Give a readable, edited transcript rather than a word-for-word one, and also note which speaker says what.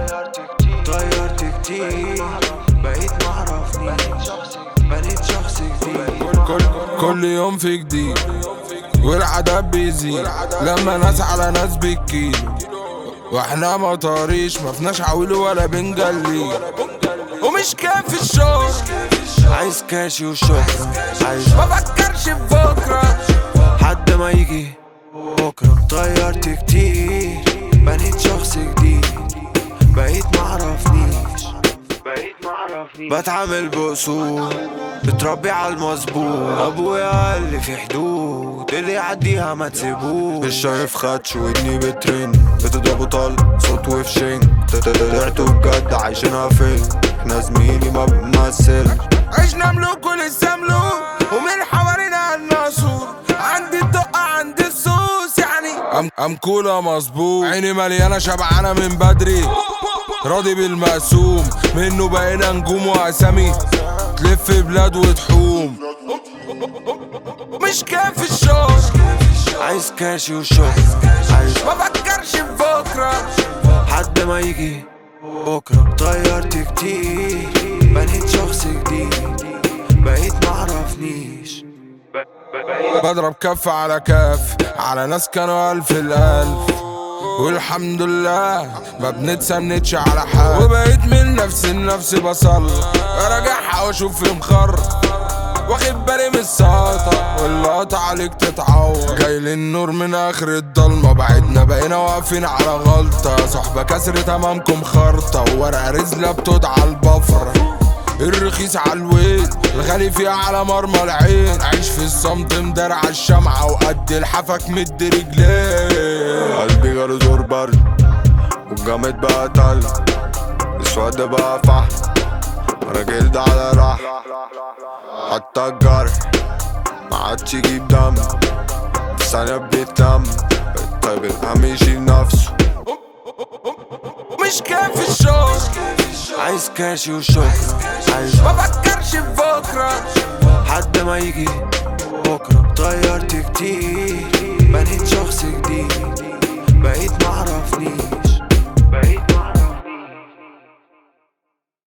Speaker 1: طيرت كتير بقيت معرفنيش، بنيت شخص جديد.
Speaker 2: كل يوم في جديد والعذاب بيزيد لما ناس على ناس بالكيلو، واحنا مطاريش مفناش عويل ولا بنجلي، ومش كافي الشغل
Speaker 1: عايز كاشي وشكرا، عايز
Speaker 2: مفكرش في بكرة
Speaker 1: حد ما يجي بكرة. طيرت كتير بنيت شخص جديد، بقيت معرفنيش. بتعامل بأصول بتربي على المظبوط. ابويا قال لي في حدود اللي يعديها ما تسيبوش.
Speaker 3: مش شايف خدش ودني بترن بتضربوا طل صوت وفشين. طلعتوا بجد عايشينها فين؟ احنا زميلي ما بنمثل.
Speaker 2: عشنا ملوك ولسه ملوك ومن حوالينا الناسور. عندي الدقة عندي الصوص يعني أمكولة مظبوط. عيني مليانة شبعانة من بدري، راضي بالمقسوم منه بقينا نجوم وأسامي تلف بلاد وتحوم. مش كافي الشغل
Speaker 1: عايز كاشي وشكرا، عايز
Speaker 2: مفكرش في بكرة
Speaker 1: حد ما يجي بكرة. طيرت كتير بنيت شخص جديد، بقيت معرفنيش.
Speaker 2: بضرب كف على كف على ناس كانوا ألف الألف، والحمد لله ما بنتسندش على حد. وبقيت من نفسي لنفسي بصلي اراجعها واشوف في مخر، واخد بالي من الساطة واللقطة عليك تتعور. جاي للنور من اخر الضلمة، بعدنا بقينا واقفين على غلطة. صحبة كسرت امامكم خرطة، وورقة رزلة بتدعى البفرة. الرخيص عالويل الغالي فيها على مرمى العين. عيش في الصمت مدرع الشمعة وقد الحفك مد رجليه.
Speaker 3: قلبي جاله دور برد والجامد بقى تلج، السواد بقى فحم راجل ده على رحم. حتى الجرح معادش يجيب دم، في ثانية بيتلم. طيب الهم يشيل نفسه.
Speaker 2: مش كافي الشغل
Speaker 1: عايز كاشي وشكرا، عايز
Speaker 2: مفكرش في بكرة
Speaker 1: حد ما يجي بكرة. طيرت كتير بنيت شخص جديد، بقيت معرفنيش.